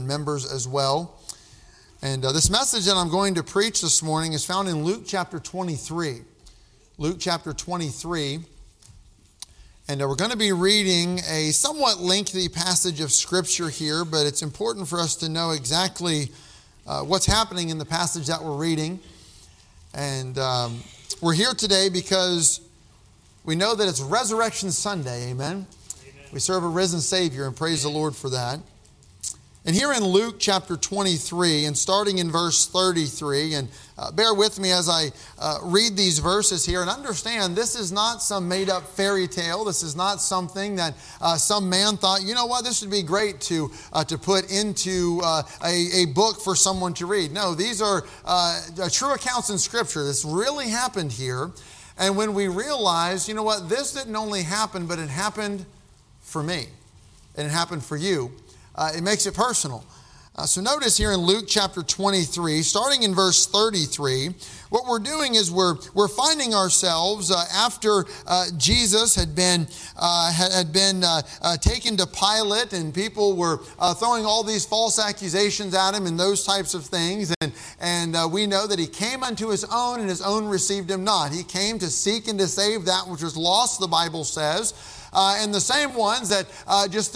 members as well. And this message that I'm going to preach this morning is found in Luke chapter 23. Luke chapter 23. And we're going to be reading a somewhat lengthy passage of Scripture here, but it's important for us to know exactly what's happening in the passage that we're reading. And we're here today because we know that it's Resurrection Sunday, amen? We serve a risen Savior, and praise the Lord for that. And here in Luke chapter 23, and starting in verse 33, and bear with me as I read these verses here, and understand this is not some made-up fairy tale. This is not something that some man thought, you know what, this would be great to put into a book for someone to read. No, these are true accounts in Scripture. This really happened here. And when we realize, you know what, this didn't only happen, but it happened for me, and it happened for you. It makes it personal. So notice here in Luke chapter 23, starting in verse 33, what we're doing is we're finding ourselves after Jesus had been taken to Pilate, and people were throwing all these false accusations at him and those types of things. And we know that he came unto his own, and his own received him not. He came to seek and to save that which was lost, the Bible says. And the same ones that just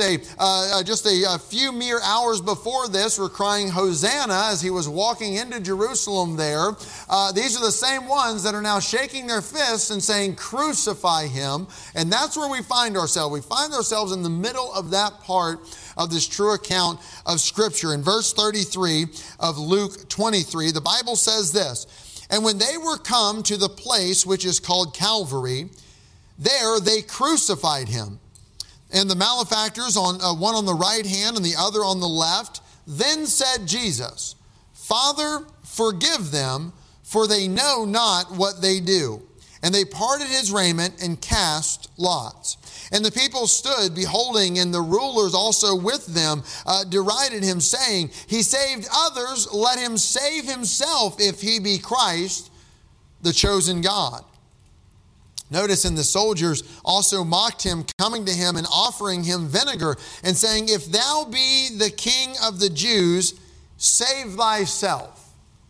a few mere hours before this were crying Hosanna as he was walking into Jerusalem there. These are the same ones that are now shaking their fists and saying, crucify him. And that's where we find ourselves. We find ourselves in the middle of that part of this true account of Scripture. In verse 33 of Luke 23, the Bible says this, and when they were come to the place which is called Calvary, there they crucified him, and the malefactors, one on the right hand and the other on the left. Then said Jesus, Father, forgive them, for they know not what they do. And they parted his raiment and cast lots. And the people stood beholding, and the rulers also with them derided him, saying, He saved others, let him save himself, if he be Christ, the chosen God. Notice, and the soldiers also mocked him, coming to him and offering him vinegar, and saying, If thou be the King of the Jews, save thyself.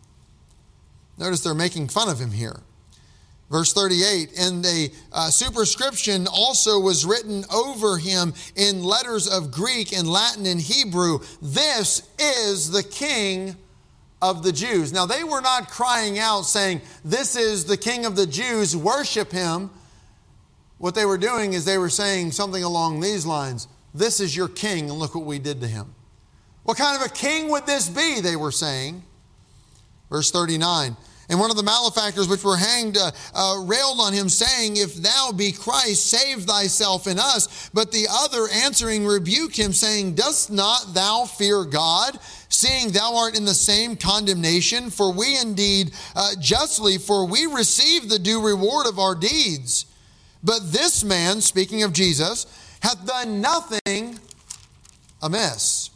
Notice they're making fun of him here. Verse 38, and a superscription also was written over him in letters of Greek and Latin and Hebrew, This is the King of the Jews. Now, they were not crying out saying, This is the King of the Jews, worship him. What they were doing is they were saying something along these lines, This is your king, and look what we did to him. What kind of a king would this be, they were saying. Verse 39, and one of the malefactors which were hanged railed on him, saying, If thou be Christ, save thyself and us. But the other answering rebuked him, saying, Dost not thou fear God, seeing thou art in the same condemnation? For we indeed justly, for we receive the due reward of our deeds. But this man, speaking of Jesus, hath done nothing amiss.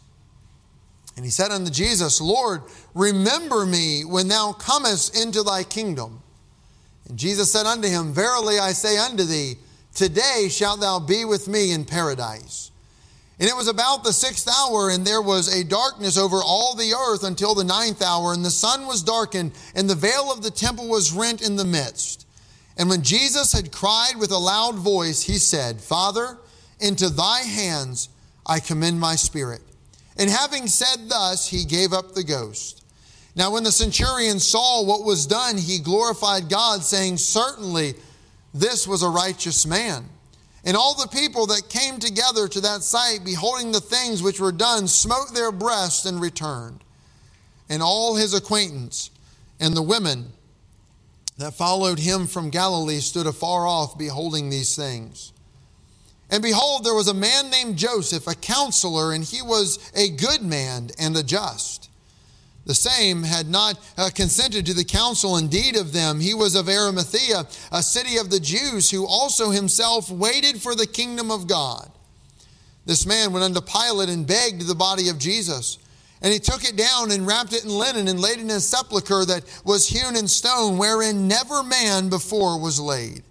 And he said unto Jesus, Lord, remember me when thou comest into thy kingdom. And Jesus said unto him, Verily I say unto thee, today shalt thou be with me in paradise. And it was about the 6th hour, and there was a darkness over all the earth until the 9th hour, and the sun was darkened, and the veil of the temple was rent in the midst. And when Jesus had cried with a loud voice, he said, Father, into thy hands I commend my spirit. And having said thus, he gave up the ghost. Now when the centurion saw what was done, he glorified God, saying, Certainly this was a righteous man. And all the people that came together to that sight, beholding the things which were done, smote their breasts and returned. And all his acquaintance and the women that followed him from Galilee stood afar off, beholding these things. And behold, there was a man named Joseph, a counselor, and he was a good man and a just. The same had not consented to the counsel. Indeed of them, he was of Arimathea, a city of the Jews, who also himself waited for the kingdom of God. This man went unto Pilate and begged the body of Jesus. And he took it down and wrapped it in linen and laid it in a sepulchre that was hewn in stone, wherein never man before was laid.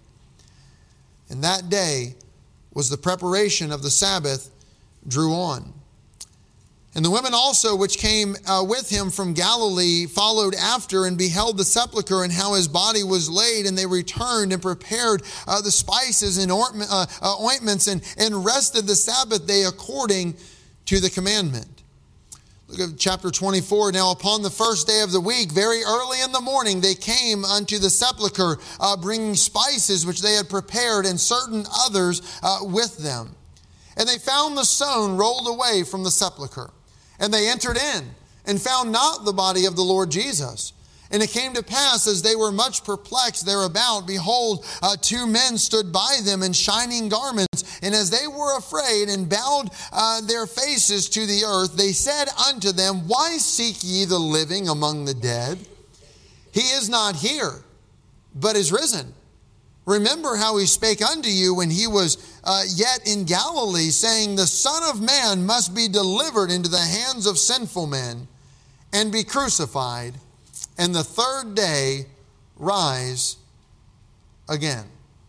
And that day was the preparation of the Sabbath drew on. And the women also which came with him from Galilee followed after and beheld the sepulchre and how his body was laid. And they returned and prepared the spices and ointments and rested the Sabbath day according to the commandment. Look at chapter 24. Now upon the first day of the week, very early in the morning, they came unto the sepulchre, bringing spices which they had prepared, and certain others with them. And they found the stone rolled away from the sepulchre. And they entered in and found not the body of the Lord Jesus. And it came to pass, as they were much perplexed thereabout, behold, two men stood by them in shining garments. And as they were afraid and bowed their faces to the earth, they said unto them, Why seek ye the living among the dead? He is not here, but is risen. Remember how he spake unto you when he was yet in Galilee, saying, The Son of Man must be delivered into the hands of sinful men and be crucified, and the third day rise again.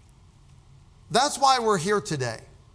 That's why we're here today.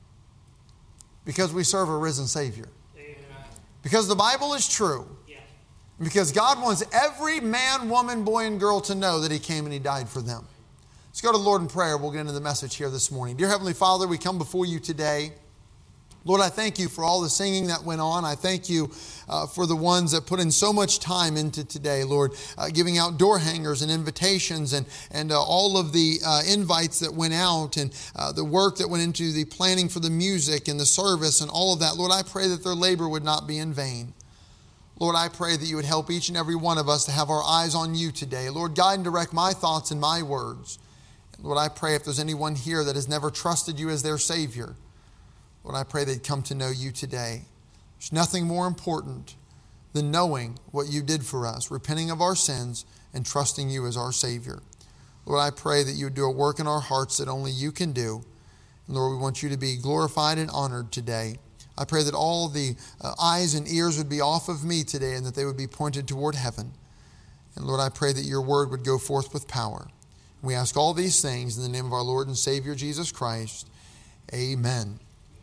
Because we serve a risen Savior. Amen. Because the Bible is true. Yeah. Because God wants every man, woman, boy, and girl to know that he came and he died for them. Let's go to the Lord in prayer. We'll get into the message here this morning. Dear Heavenly Father, we come before you today. Lord, I thank you for all the singing that went on. I thank you for the ones that put in so much time into today, Lord, giving out door hangers and invitations and all of the invites that went out and the work that went into the planning for the music and the service and all of that. Lord, I pray that their labor would not be in vain. Lord, I pray that you would help each and every one of us to have our eyes on you today. Lord, guide and direct my thoughts and my words. Lord, I pray if there's anyone here that has never trusted you as their Savior, Lord, I pray they'd come to know you today. There's nothing more important than knowing what you did for us, repenting of our sins and trusting you as our Savior. Lord, I pray that you would do a work in our hearts that only you can do. And Lord, we want you to be glorified and honored today. I pray that all the eyes and ears would be off of me today and that they would be pointed toward heaven. And Lord, I pray that your word would go forth with power. We ask all these things in the name of our Lord and Savior, Jesus Christ. Amen.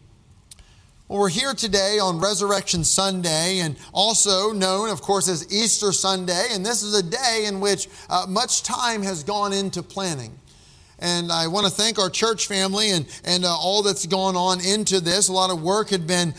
Well, we're here today on Resurrection Sunday, and also known, of course, as Easter Sunday. And this is a day in which much time has gone into planning. And I want to thank our church family and all that's gone on into this. A lot of work had been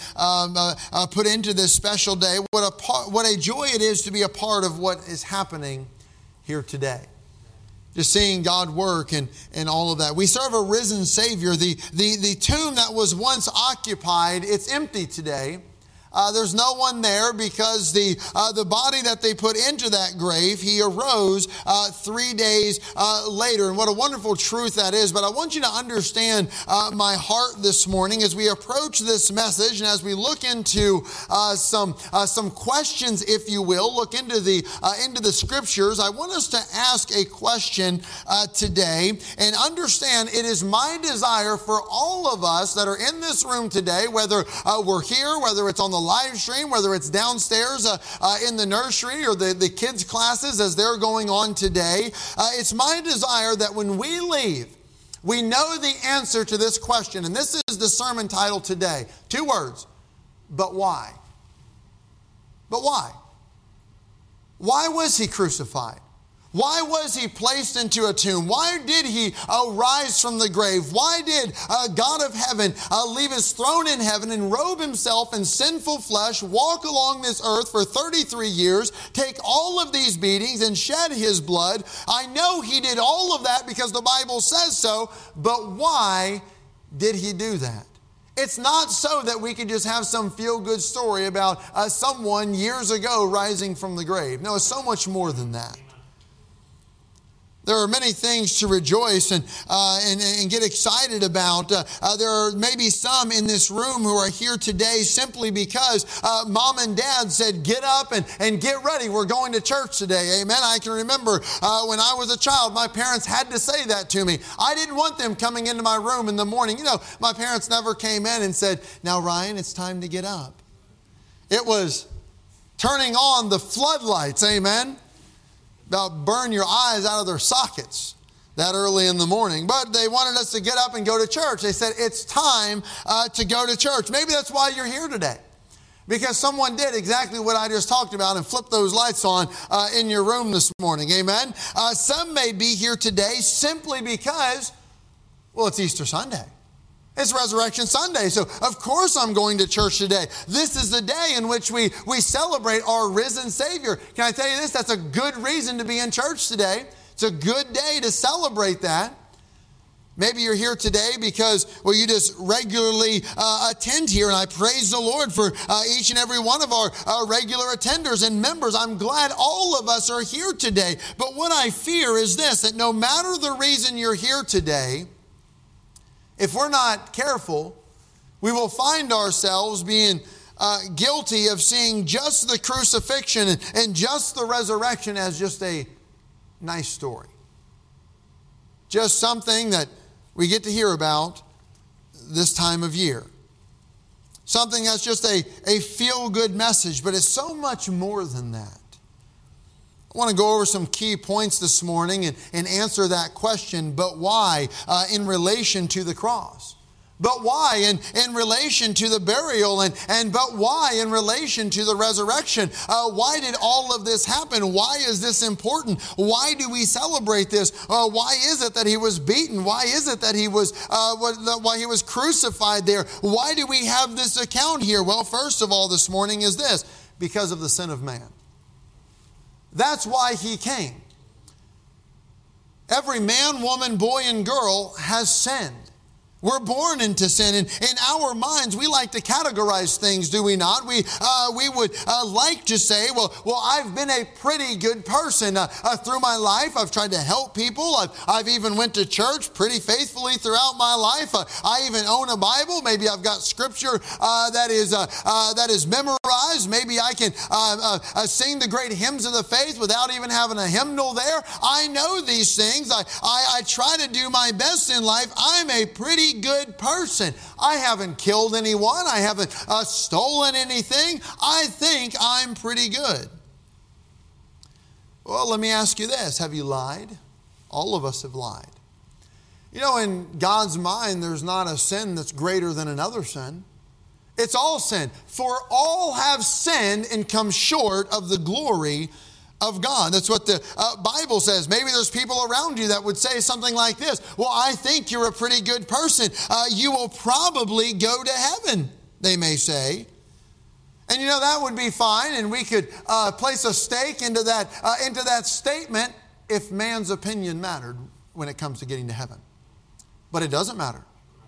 put into this special day. What a joy it is to be a part of what is happening here today. Just seeing God work and all of that. We serve a risen Savior. The tomb that was once occupied, it's empty today. There's no one there because the body that they put into that grave, he arose 3 days later. And what a wonderful truth that is. But I want you to understand my heart this morning as we approach this message and as we look into some questions, if you will, look into the scriptures. I want us to ask a question today and understand it is my desire for all of us that are in this room today, whether we're here, whether it's on the live stream, whether it's downstairs in the nursery or the kids' classes as they're going on today. It's my desire that when we leave, we know the answer to this question. And this is the sermon title today. 2 words. But why? But why? Why was he crucified? Why was he placed into a tomb? Why did he rise from the grave? Why did God of heaven leave his throne in heaven and robe himself in sinful flesh, walk along this earth for 33 years, take all of these beatings and shed his blood? I know he did all of that because the Bible says so, but why did he do that? It's not so that we could just have some feel-good story about someone years ago rising from the grave. No, it's so much more than that. There are many things to rejoice and get excited about. There are maybe some in this room who are here today simply because mom and dad said, get up and get ready. We're going to church today. Amen. I can remember when I was a child, my parents had to say that to me. I didn't want them coming into my room in the morning. You know, my parents never came in and said, now, Ryan, it's time to get up. It was turning on the floodlights. Amen. About burn your eyes out of their sockets that early in the morning. But they wanted us to get up and go to church. They said, it's time to go to church. Maybe that's why you're here today. Because someone did exactly what I just talked about and flipped those lights on in your room this morning. Amen? Some may be here today simply because, well, it's Easter Sunday. It's Resurrection Sunday, so of course I'm going to church today. This is the day in which we celebrate our risen Savior. Can I tell you this? That's a good reason to be in church today. It's a good day to celebrate that. Maybe you're here today because, well, you just regularly attend here, and I praise the Lord for each and every one of our regular attenders and members. I'm glad all of us are here today. But what I fear is this, that no matter the reason you're here today, if we're not careful, we will find ourselves being guilty of seeing just the crucifixion and just the resurrection as just a nice story. Just something that we get to hear about this time of year. Something that's just a feel-good message, but it's so much more than that. I want to go over some key points this morning and answer that question, but why in relation to the cross? But why in relation to the burial? And but why in relation to the resurrection? Why did all of this happen? Why is this important? Why do we celebrate this? Why is it that he was beaten? Why is it that he was crucified there? Why do we have this account here? Well, first of all, this morning is this: because of the sin of man. That's why he came. Every man, woman, boy, and girl has sinned. We're born into sin, and in our minds, we like to categorize things, do we not? We would like to say, well, I've been a pretty good person through my life. I've tried to help people. I've even went to church pretty faithfully throughout my life. I even own a Bible. Maybe I've got scripture that is memorized. Maybe I can sing the great hymns of the faith without even having a hymnal there. I know these things. I try to do my best in life. I'm a pretty good person. I haven't killed anyone. I haven't stolen anything. I think I'm pretty good. Well, let me ask you this. Have you lied? All of us have lied. You know, in God's mind, there's not a sin that's greater than another sin. It's all sin. For all have sinned and come short of the glory of God. That's what the Bible says. Maybe there's people around you that would say something like this: well, I think you're a pretty good person. You will probably go to heaven, they may say. And you know, that would be fine, and we could place a stake into that statement if man's opinion mattered when it comes to getting to heaven. But it doesn't matter.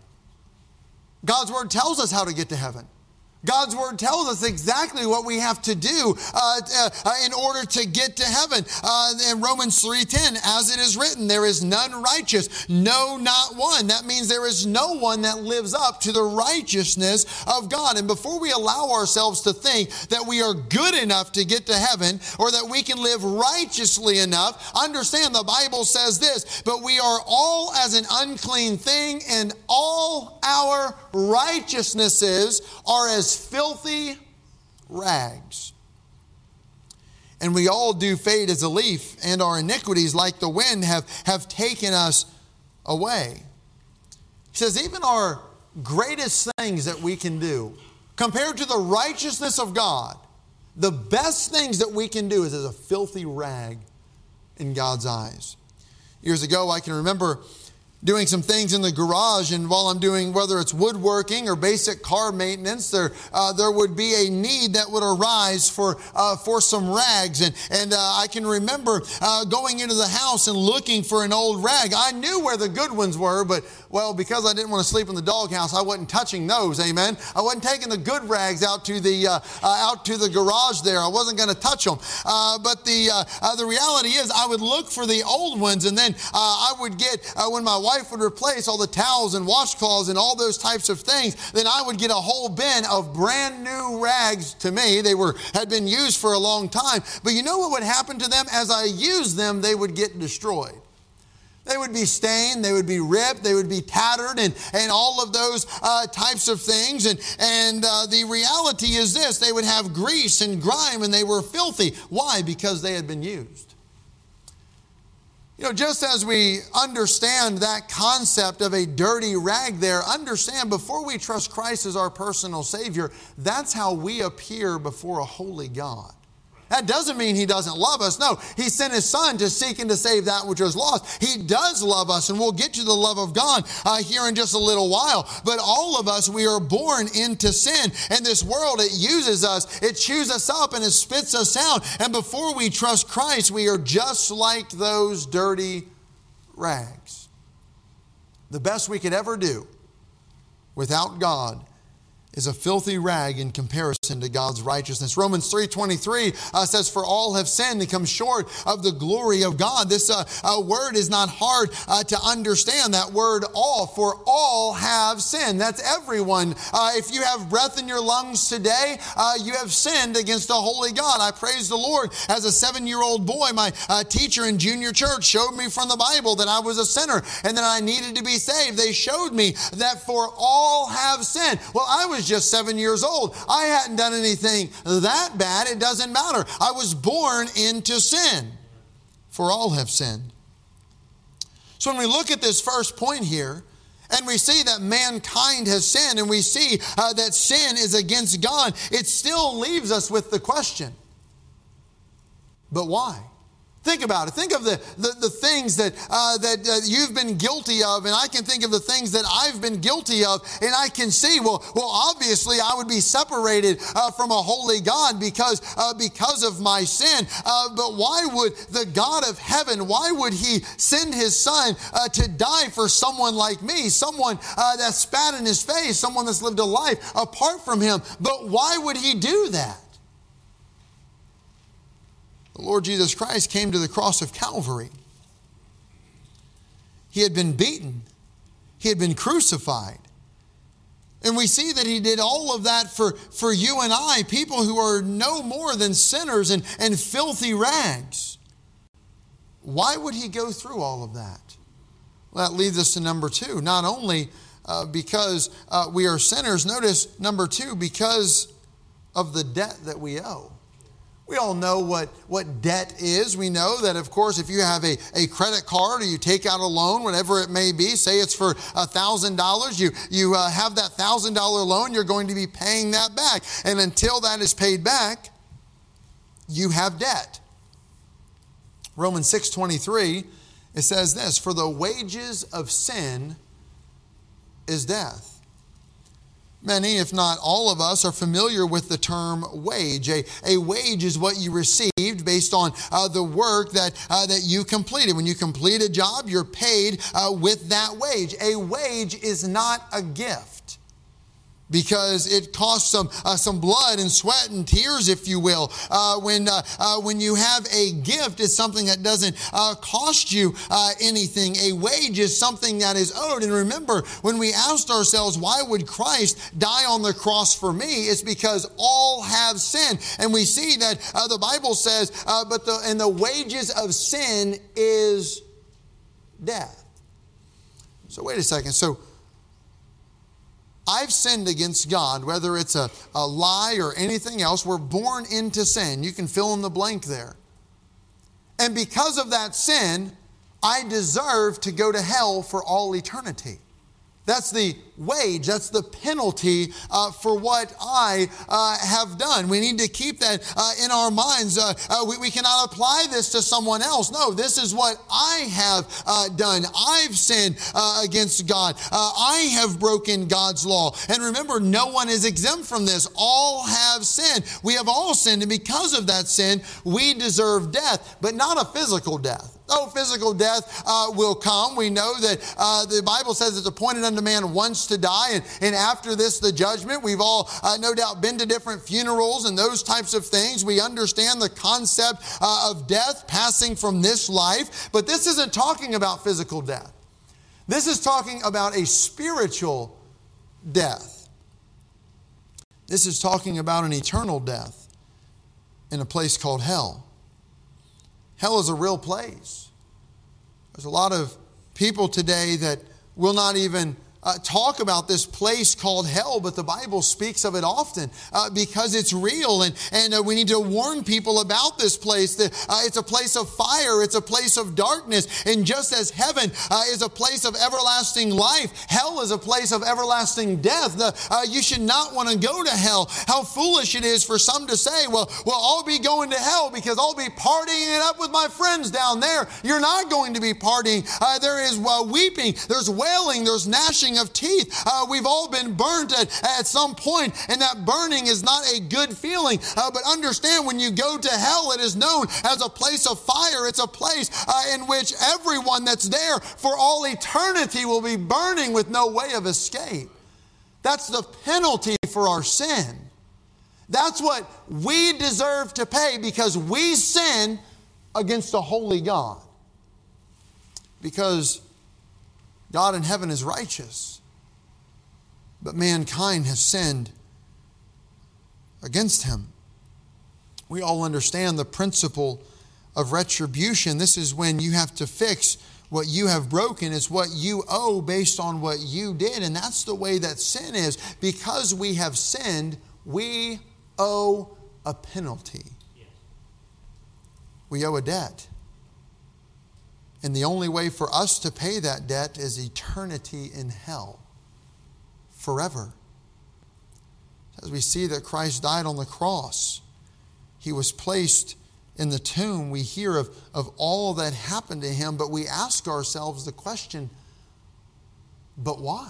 God's Word tells us how to get to heaven. God's Word tells us exactly what we have to do in order to get to heaven. In Romans 3:10, as it is written, there is none righteous, no, not one. That means there is no one that lives up to the righteousness of God. And before we allow ourselves to think that we are good enough to get to heaven, or that we can live righteously enough, understand the Bible says this: but we are all as an unclean thing, and all our righteousnesses are as filthy rags. And we all do fade as a leaf, and our iniquities, like the wind, have taken us away. He says, even our greatest things that we can do, compared to the righteousness of God, the best things that we can do is as a filthy rag in God's eyes. Years ago, I can remember doing some things in the garage, and while I'm doing, whether it's woodworking or basic car maintenance, there would be a need that would arise for some rags, and I can remember going into the house and looking for an old rag. I knew where the good ones were, but well, because I didn't want to sleep in the doghouse, I wasn't touching those. Amen. I wasn't taking the good rags out to the garage there. I wasn't going to touch them. But the reality is, I would look for the old ones, and then I would get when my wife would replace all the towels and washcloths and all those types of things, then I would get a whole bin of brand new rags. To me, they had been used for a long time. But you know what would happen to them? As I used them, they would get destroyed. They would be stained, they would be ripped, they would be tattered, and all of those types of things. And the reality is this: they would have grease and grime, and they were filthy. Why? Because they had been used. Just as we understand that concept of a dirty rag there, understand before we trust Christ as our personal Savior, that's how we appear before a holy God. That doesn't mean He doesn't love us. No, He sent His Son to seek and to save that which was lost. He does love us, and we'll get to the love of God here in just a little while. But all of us, we are born into sin. And this world, it uses us, it chews us up, and it spits us out. And before we trust Christ, we are just like those dirty rags. The best we could ever do without God is a filthy rag in comparison to God's righteousness. Romans 3:23 says, for all have sinned and come short of the glory of God. This word is not hard to understand, that word all. For all have sinned. That's everyone. If you have breath in your lungs today, you have sinned against a holy God. I praise the Lord. As a 7-year-old boy, my teacher in junior church showed me from the Bible that I was a sinner and that I needed to be saved. They showed me that for all have sinned. Well, I was just 7 years old. I hadn't done anything that bad. It doesn't matter. I was born into sin. For all have sinned. So when we look at this first point here, and we see that mankind has sinned, and we see that sin is against God, it still leaves us with the question, but why? Think about it. Think of the things that you've been guilty of, and I can think of the things that I've been guilty of, and I can see, well, obviously I would be separated from a holy God because of my sin. But why would the God of heaven, why would He send His Son to die for someone like me, someone that spat in His face, someone that's lived a life apart from Him? But why would He do that? The Lord Jesus Christ came to the cross of Calvary. He had been beaten. He had been crucified. And we see that He did all of that for you and I, people who are no more than sinners and filthy rags. Why would He go through all of that? Well, that leads us to number 2. Not only because we are sinners, notice number 2, because of the debt that we owe. We all know what debt is. We know that, of course, if you have a credit card or you take out a loan, whatever it may be, say it's for $1,000, you have that $1,000 loan, you're going to be paying that back. And until that is paid back, you have debt. Romans 6:23, it says this, for the wages of sin is death. Many, if not all of us, are familiar with the term wage. A wage is what you received based on the work that you completed. When you complete a job, you're paid with that wage. A wage is not a gift, because it costs some blood and sweat and tears, if you will. When you have a gift, it's something that doesn't cost you anything. A wage is something that is owed. And remember, when we asked ourselves, why would Christ die on the cross for me? It's because all have sinned. And we see that the Bible says, and the wages of sin is death. So wait a second. So I've sinned against God, whether it's a lie or anything else. We're born into sin. You can fill in the blank there. And because of that sin, I deserve to go to hell for all eternity. That's the wage. That's the penalty for what I have done. We need to keep that in our minds. We cannot apply this to someone else. No, this is what I have done. I've sinned against God. I have broken God's law. And remember, no one is exempt from this. All have sinned. We have all sinned, and because of that sin, we deserve death, but not a physical death. Though physical death will come, we know that the Bible says it's appointed unto man once to die, and after this, the judgment. We've all no doubt been to different funerals and those types of things. We understand the concept of death, passing from this life, but this isn't talking about physical death. This is talking about a spiritual death. This is talking about an eternal death in a place called hell. Hell is a real place. There's a lot of people today that will not even talk about this place called hell, but the Bible speaks of it often because it's real. And we need to warn people about this place. That it's a place of fire. It's a place of darkness. And just as heaven is a place of everlasting life, hell is a place of everlasting death. You should not want to go to hell. How foolish it is for some to say, well, I'll be going to hell because I'll be partying it up with my friends down there. You're not going to be partying. There is weeping. There's wailing. There's gnashing of teeth. We've all been burnt at some point, and that burning is not a good feeling. But understand, when you go to hell, it is known as a place of fire. It's a place in which everyone that's there for all eternity will be burning with no way of escape. That's the penalty for our sin. That's what we deserve to pay because we sin against a holy God. Because God in heaven is righteous, but mankind has sinned against Him. We all understand the principle of retribution. This is when you have to fix what you have broken. It's what you owe based on what you did. And that's the way that sin is. Because we have sinned, we owe a penalty. Yes. We owe a debt. And the only way for us to pay that debt is eternity in hell. Forever. As we see that Christ died on the cross, He was placed in the tomb. We hear of all that happened to Him, but we ask ourselves the question, but why?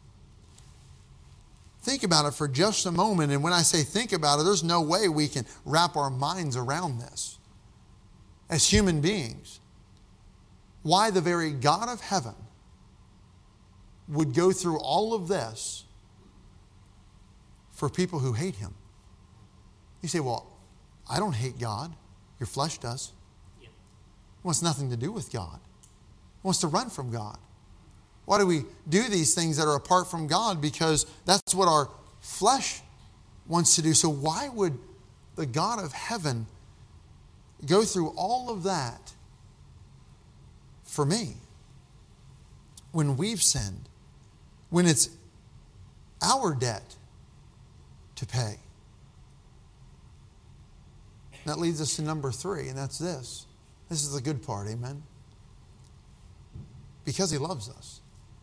Think about it for just a moment. And when I say think about it, there's no way we can wrap our minds around this. As human beings, why the very God of heaven would go through all of this for people who hate Him. You say, well, I don't hate God. Your flesh does. It wants nothing to do with God. It wants to run from God. Why do we do these things that are apart from God? Because that's what our flesh wants to do. So why would the God of heaven go through all of that for me when we've sinned, when it's our debt to pay? That leads us to number 3, and that's this. This is the good part, amen? Because He loves us.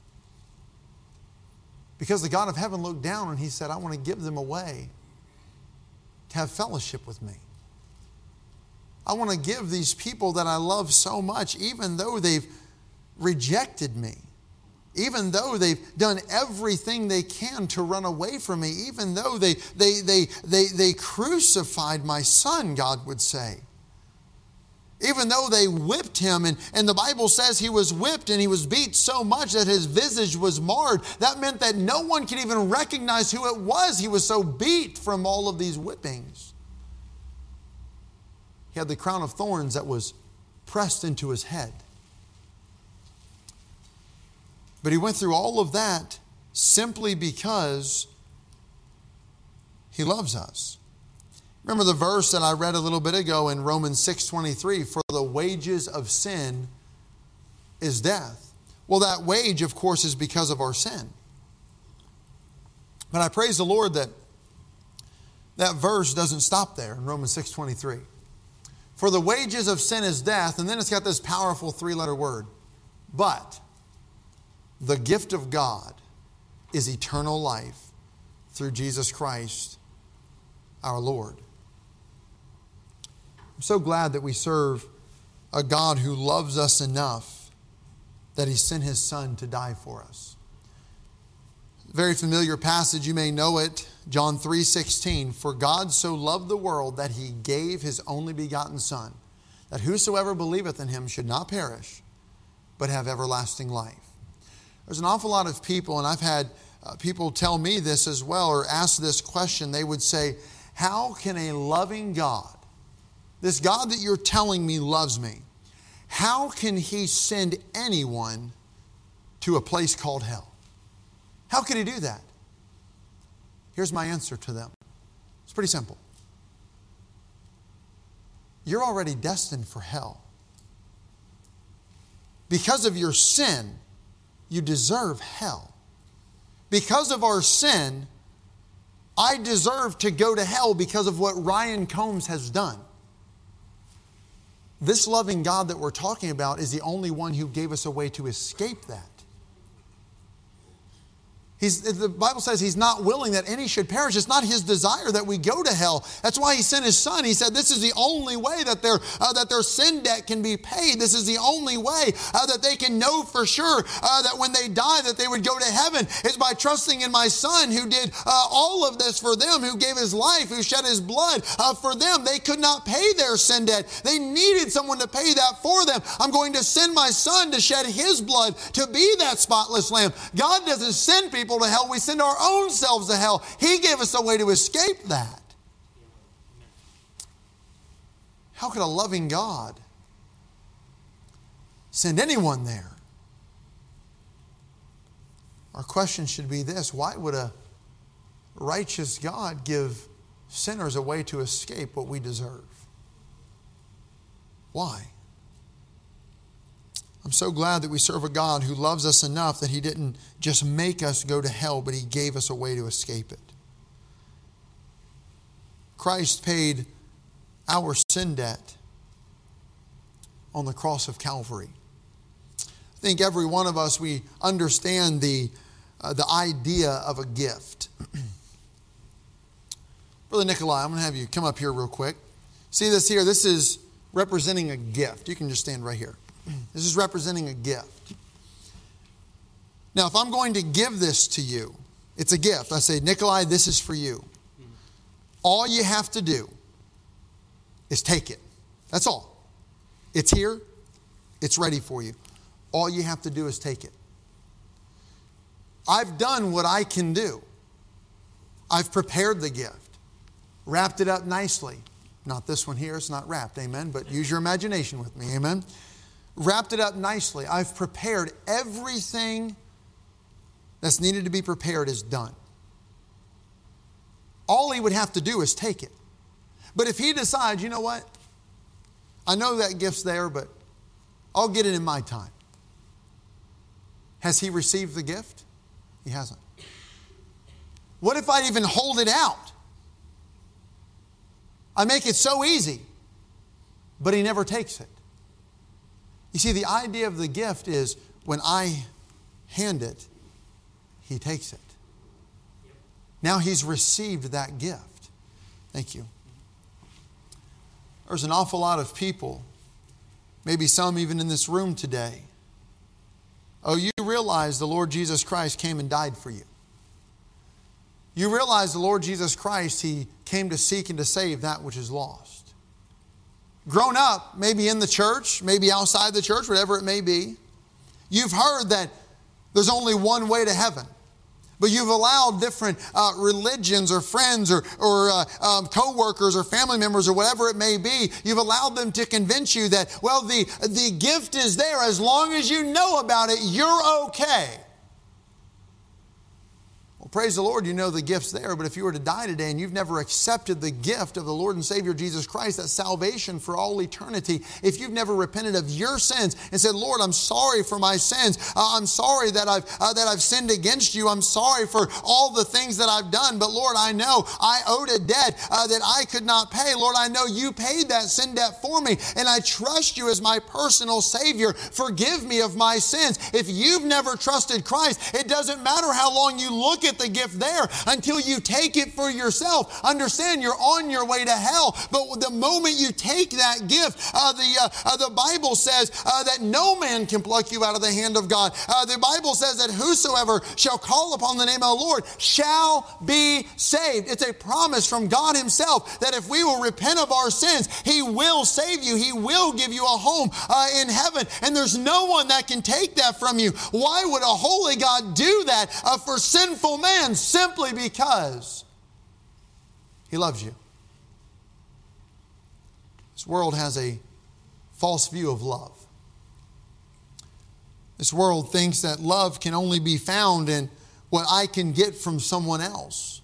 Because the God of heaven looked down and He said, I want to give them a way to have fellowship with me. I want to give these people that I love so much, even though they've rejected me, even though they've done everything they can to run away from me, even though they crucified my son, God would say. Even though they whipped Him, and the Bible says He was whipped and He was beat so much that His visage was marred. That meant that no one could even recognize who it was. He was so beat from all of these whippings. He had the crown of thorns that was pressed into His head. But He went through all of that simply because He loves us. Remember the verse that I read a little bit ago in Romans 6:23, for the wages of sin is death. Well, that wage, of course, is because of our sin. But I praise the Lord that that verse doesn't stop there in Romans 6:23. For the wages of sin is death, and then it's got this powerful 3-letter word. But the gift of God is eternal life through Jesus Christ our Lord. I'm so glad that we serve a God who loves us enough that He sent His Son to die for us. Very familiar passage, you may know it, John 3:16. For God so loved the world that He gave His only begotten Son, that whosoever believeth in Him should not perish, but have everlasting life. There's an awful lot of people, and I've had people tell me this as well, or ask this question. They would say, how can a loving God, this God that you're telling me loves me, how can He send anyone to a place called hell? How could He do that? Here's my answer to them. It's pretty simple. You're already destined for hell. Because of your sin, you deserve hell. because of our sin, I deserve to go to hell because of what Ryan Combs has done. This loving God that we're talking about is the only one who gave us a way to escape that. The Bible says He's not willing that any should perish. It's not His desire that we go to hell. That's why He sent His Son. He said this is the only way that their sin debt can be paid. This is the only way that they can know for sure that when they die that they would go to heaven is by trusting in my Son who did all of this for them, who gave His life, who shed His blood for them. They could not pay their sin debt. They needed someone to pay that for them. I'm going to send my Son to shed His blood to be that spotless lamb. God doesn't send people to hell. We send our own selves to hell. He gave us a way to escape that. How could a loving God send anyone there? Our question should be this: why would a righteous God give sinners a way to escape what we deserve? Why? I'm so glad that we serve a God who loves us enough that He didn't just make us go to hell, but He gave us a way to escape it. Christ paid our sin debt on the cross of Calvary. I think every one of us, we understand the idea of a gift. Brother Nikolai, I'm going to have you come up here real quick. See this here? This is representing a gift. You can just stand right here. This is representing a gift. Now, if I'm going to give this to you, it's a gift. I say, Nikolai, this is for you. All you have to do is take it. That's all. It's here. It's ready for you. All you have to do is take it. I've done what I can do. I've prepared the gift, wrapped it up nicely. Not this one here. It's not wrapped. Amen. But use your imagination with me. Amen. Wrapped it up nicely. I've prepared everything that's needed to be prepared is done. All He would have to do is take it. But if He decides, you know what? I know that gift's there, but I'll get it in my time. Has He received the gift? He hasn't. What if I even hold it out? I make it so easy, but He never takes it. You see, the idea of the gift is when I hand it, He takes it. Now He's received that gift. Thank you. There's an awful lot of people, maybe some even in this room today. Oh, you realize the Lord Jesus Christ came and died for you. You realize the Lord Jesus Christ, He came to seek and to save that which is lost. Grown up, maybe in the church, maybe outside the church, whatever it may be, you've heard that there's only one way to heaven. But you've allowed different religions or friends or co-workers or family members or whatever it may be, you've allowed them to convince you that, well, the gift is there. As long as you know about it, you're okay. Well, praise the Lord, you know the gift's there, but if you were to die today and you've never accepted the gift of the Lord and Savior Jesus Christ, that salvation for all eternity, if you've never repented of your sins and said, Lord, I'm sorry for my sins. I'm sorry that I've sinned against you. I'm sorry for all the things that I've done, but Lord, I know I owed a debt that I could not pay. Lord, I know you paid that sin debt for me, and I trust you as my personal Savior. Forgive me of my sins. If you've never trusted Christ, it doesn't matter how long you look at the gift there until you take it for yourself. Understand, you're on your way to hell, but the moment you take that gift, the Bible says that no man can pluck you out of the hand of God. The Bible says that whosoever shall call upon the name of the Lord shall be saved. It's a promise from God Himself that if we will repent of our sins, He will save you. He will give you a home in heaven, and there's no one that can take that from you. Why would a holy God do that for sinful man? Simply because He loves you. This world has a false view of love. This world thinks that love can only be found in what I can get from someone else.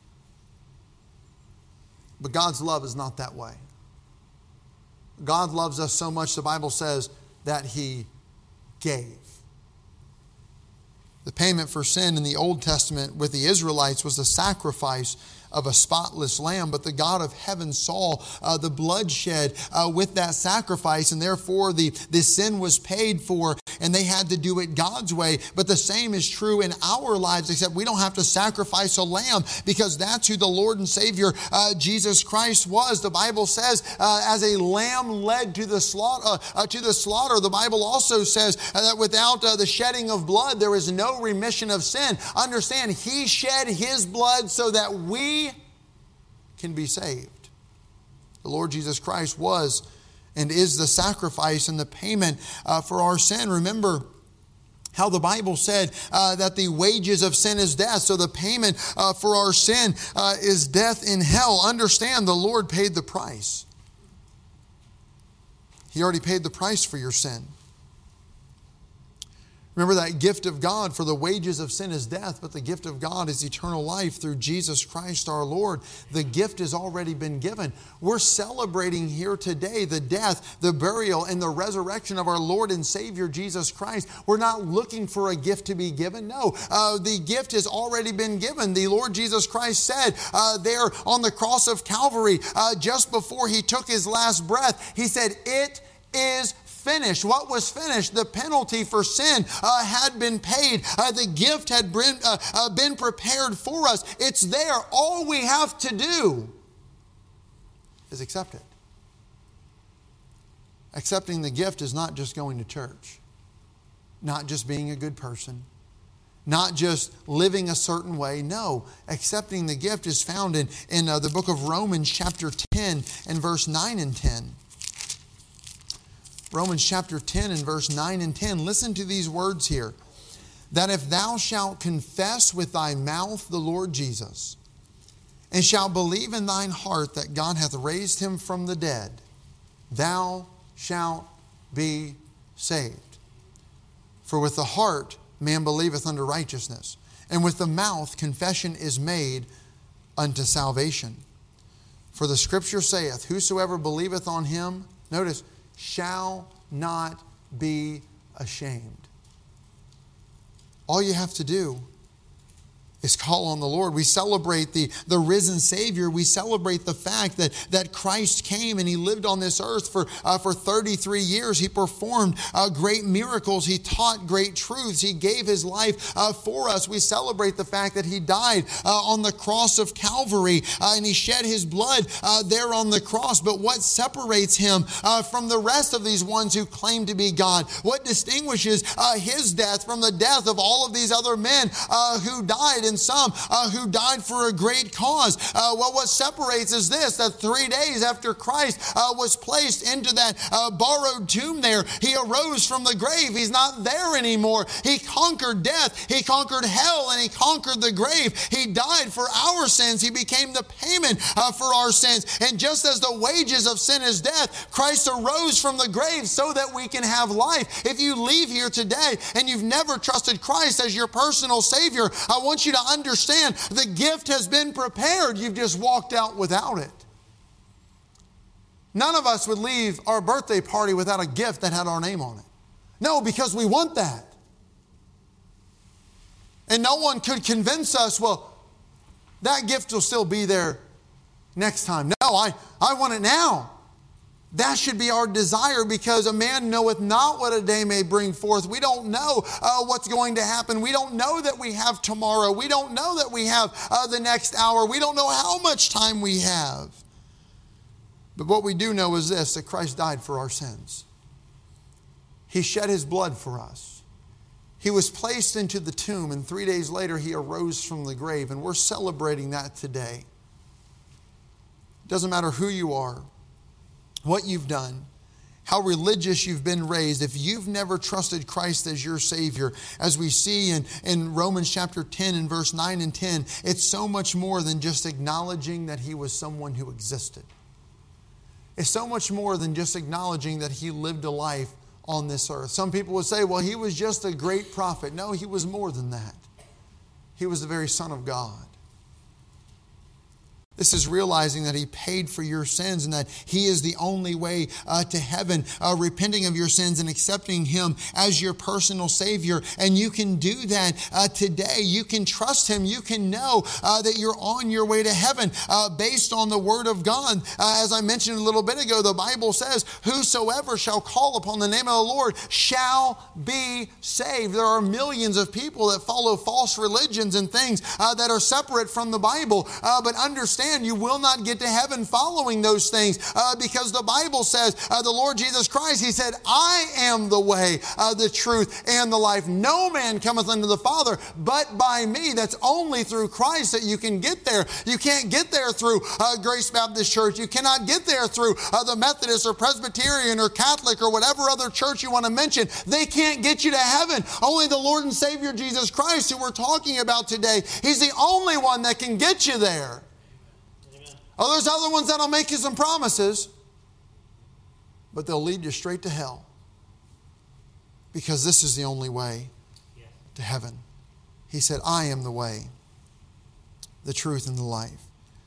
But God's love is not that way. God loves us so much, the Bible says, that He gave. The payment for sin in the Old Testament with the Israelites was the sacrifice of a spotless lamb, but the God of heaven saw the bloodshed with that sacrifice, and therefore the sin was paid for, and they had to do it God's way. But the same is true in our lives, except we don't have to sacrifice a lamb, because that's who the Lord and Savior Jesus Christ was. The Bible says, as a lamb led to the slaughter, the Bible also says that without the shedding of blood, there is no remission of sin. Understand, He shed His blood so that we can be saved. The Lord Jesus Christ was and is the sacrifice and the payment for our sin. Remember how the Bible said that the wages of sin is death. So the payment for our sin is death in hell. Understand, the Lord paid the price. He already paid the price for your sin. Remember that gift of God, for the wages of sin is death, but the gift of God is eternal life through Jesus Christ our Lord. The gift has already been given. We're celebrating here today the death, the burial, and the resurrection of our Lord and Savior Jesus Christ. We're not looking for a gift to be given. No, the gift has already been given. The Lord Jesus Christ said there on the cross of Calvary, just before He took His last breath, He said, "It is finished." What was finished? The penalty for sin had been paid. The gift had been prepared for us. It's there. All we have to do is accept it. Accepting the gift is not just going to church, not just being a good person, not just living a certain way. No, accepting the gift is found in the book of Romans chapter 10 and verse 9 and 10. Romans chapter 10 and verse 9 and 10. Listen to these words here. That if thou shalt confess with thy mouth the Lord Jesus, and shalt believe in thine heart that God hath raised Him from the dead, thou shalt be saved. For with the heart man believeth unto righteousness, and with the mouth confession is made unto salvation. For the Scripture saith, whosoever believeth on Him, notice, shall not be ashamed. All you have to do is call on the Lord. We celebrate the risen Savior. We celebrate the fact that Christ came and He lived on this earth for 33 years. He performed great miracles. He taught great truths. He gave His life for us. We celebrate the fact that He died on the cross of Calvary and He shed His blood there on the cross. But what separates Him from the rest of these ones who claim to be God? What distinguishes His death from the death of all of these other men who died, and some who died for a great cause? Well, what separates is this, that 3 days after Christ was placed into that borrowed tomb there, He arose from the grave. He's not there anymore. He conquered death. He conquered hell, and He conquered the grave. He died for our sins. He became the payment for our sins. And just as the wages of sin is death, Christ arose from the grave so that we can have life. If you leave here today and you've never trusted Christ as your personal Savior, I want you to understand the gift has been prepared. You've just walked out without it. None of us would leave our birthday party without a gift that had our name on it. No, because we want that. And no one could convince us, well, that gift will still be there next time. No, I want it now. That should be our desire, because a man knoweth not what a day may bring forth. We don't know what's going to happen. We don't know that we have tomorrow. We don't know that we have the next hour. We don't know how much time we have. But what we do know is this, that Christ died for our sins. He shed His blood for us. He was placed into the tomb, and 3 days later He arose from the grave, and we're celebrating that today. It doesn't matter who you are, what you've done, how religious you've been raised. If you've never trusted Christ as your Savior, as we see in Romans chapter 10 and verse 9 and 10, it's so much more than just acknowledging that He was someone who existed. It's so much more than just acknowledging that He lived a life on this earth. Some people would say, well, He was just a great prophet. No, He was more than that. He was the very Son of God. This is realizing that He paid for your sins and that He is the only way to heaven, repenting of your sins and accepting Him as your personal Savior. And you can do that today. You can trust Him. You can know that you're on your way to heaven based on the Word of God. As I mentioned a little bit ago, the Bible says, whosoever shall call upon the name of the Lord shall be saved. There are millions of people that follow false religions and things that are separate from the Bible. But understand, you will not get to heaven following those things because the Bible says the Lord Jesus Christ, He said, I am the way, the truth, and the life. No man cometh unto the Father but by me. That's only through Christ that you can get there. You can't get there through Grace Baptist Church. You cannot get there through the Methodist or Presbyterian or Catholic or whatever other church you want to mention. They can't get you to heaven. Only the Lord and Savior Jesus Christ, who we're talking about today, He's the only one that can get you there. Oh, there's other ones that'll make you some promises, but they'll lead you straight to hell because this is the only way to heaven. He said, I am the way, the truth, and the life.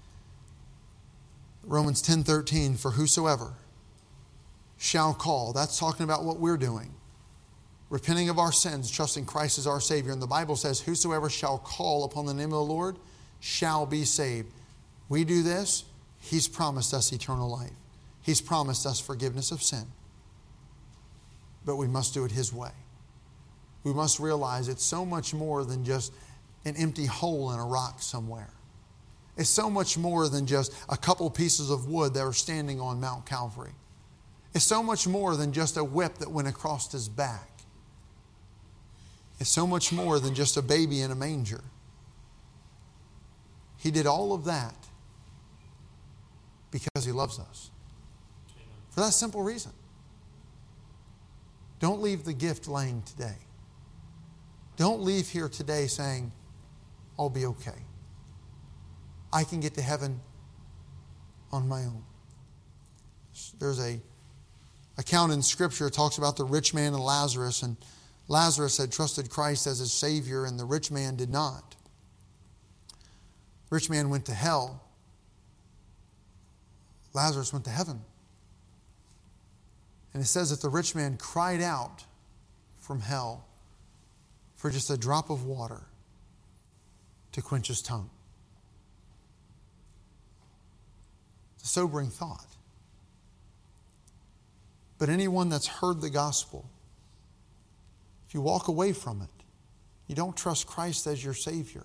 Romans 10:13, for whosoever shall call. That's talking about what we're doing. Repenting of our sins, trusting Christ as our Savior. And the Bible says, whosoever shall call upon the name of the Lord shall be saved. We do this, He's promised us eternal life. He's promised us forgiveness of sin. But we must do it His way. We must realize it's so much more than just an empty hole in a rock somewhere. It's so much more than just a couple pieces of wood that are standing on Mount Calvary. It's so much more than just a whip that went across His back. It's so much more than just a baby in a manger. He did all of that because He loves us. For that simple reason. Don't leave the gift laying today. Don't leave here today saying, I'll be okay. I can get to heaven on my own. There's an account in Scripture that talks about the rich man and Lazarus. And Lazarus had trusted Christ as his Savior, and the rich man did not. The rich man went to hell. Lazarus went to heaven. And it says that the rich man cried out from hell for just a drop of water to quench his tongue. It's a sobering thought. But anyone that's heard the gospel, if you walk away from it, you don't trust Christ as your Savior,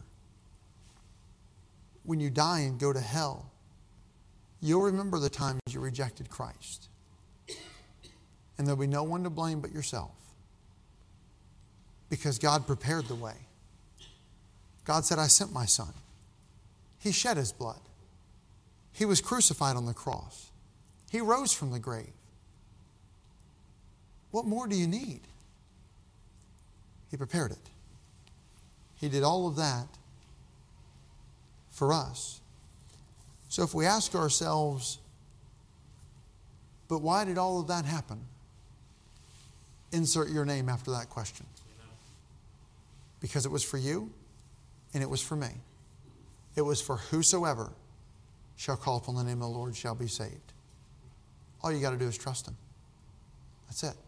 when you die and go to hell, you'll remember the times you rejected Christ. And there'll be no one to blame but yourself. Because God prepared the way. God said, I sent my Son. He shed His blood. He was crucified on the cross. He rose from the grave. What more do you need? He prepared it. He did all of that for us. So if we ask ourselves, but why did all of that happen? Insert your name after that question. Because it was for you and it was for me. It was for whosoever shall call upon the name of the Lord shall be saved. All you got to do is trust Him. That's it.